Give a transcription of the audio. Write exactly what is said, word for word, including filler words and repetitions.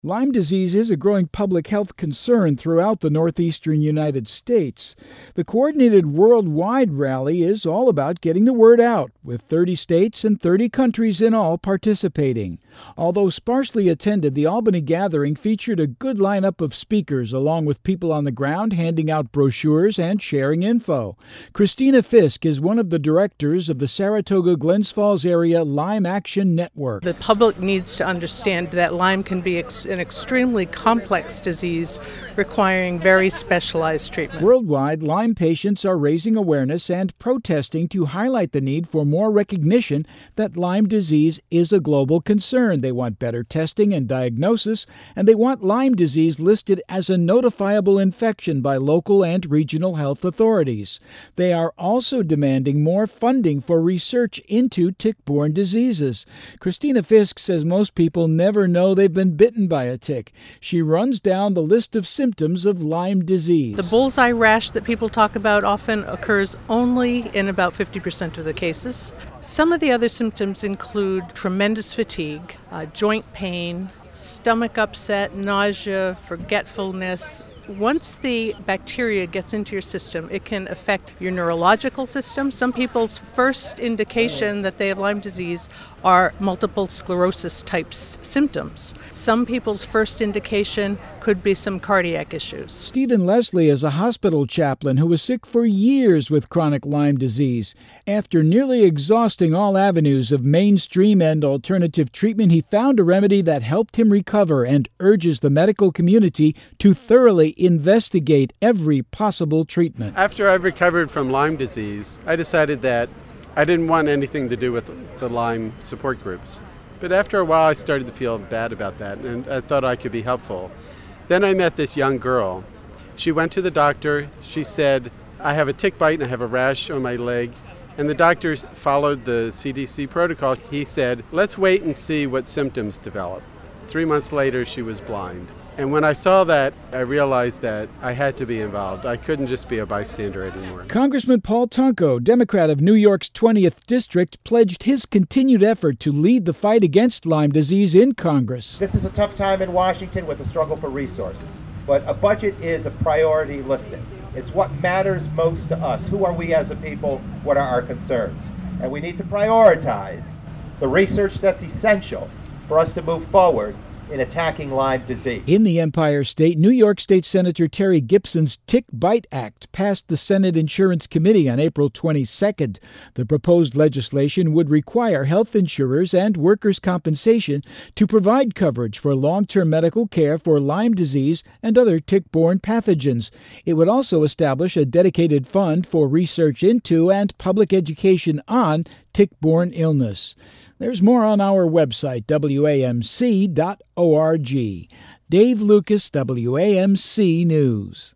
Lyme disease is a growing public health concern throughout the northeastern United States. The coordinated worldwide rally is all about getting the word out, with thirty states and thirty countries in all participating. Although sparsely attended, the Albany gathering featured a good lineup of speakers, along with people on the ground handing out brochures and sharing info. Christina Fisk is one of the directors of the Saratoga-Glens Falls Area Lyme Action Network. The public needs to understand that Lyme can be ex- an extremely complex disease requiring very specialized treatment. Worldwide, Lyme patients are raising awareness and protesting to highlight the need for more recognition that Lyme disease is a global concern. They want better testing and diagnosis, and they want Lyme disease listed as a notifiable infection by local and regional health authorities. They are also demanding more funding for research into tick-borne diseases. Christina Fisk says most people never know they've been bitten by a tick. She runs down the list of symptoms of Lyme disease. The bullseye rash that people talk about often occurs only in about fifty percent of the cases. Some of the other symptoms include tremendous fatigue, uh, joint pain, stomach upset, nausea, forgetfulness. Once the bacteria gets into your system, it can affect your neurological system. Some people's first indication that they have Lyme disease are multiple sclerosis type symptoms. Some people's first indication could be some cardiac issues. Stephen Leslie is a hospital chaplain who was sick for years with chronic Lyme disease. After nearly exhausting all avenues of mainstream and alternative treatment, he found a remedy that helped him recover and urges the medical community to thoroughly investigate every possible treatment. After I've recovered from Lyme disease, I decided that I didn't want anything to do with the Lyme support groups. But after a while, I started to feel bad about that, and I thought I could be helpful. Then I met this young girl. She went to the doctor. She said, I have a tick bite and I have a rash on my leg. And the doctor followed the C D C protocol. He said, let's wait and see what symptoms develop. Three months later, she was blind. And when I saw that, I realized that I had to be involved. I couldn't just be a bystander anymore. Congressman Paul Tonko, Democrat of New York's twentieth District, pledged his continued effort to lead the fight against Lyme disease in Congress. This is a tough time in Washington with a struggle for resources, but a budget is a priority listing. It's what matters most to us. Who are we as a people? What are our concerns? And we need to prioritize the research that's essential for us to move forward in attacking Lyme disease. In the Empire State, New York State Senator Terry Gibson's Tick Bite Act passed the Senate Insurance Committee on April twenty-second. The proposed legislation would require health insurers and workers' compensation to provide coverage for long-term medical care for Lyme disease and other tick-borne pathogens. It would also establish a dedicated fund for research into and public education on tick-borne illness. There's more on our website, W A M C dot org. Dave Lucas, W A M C News.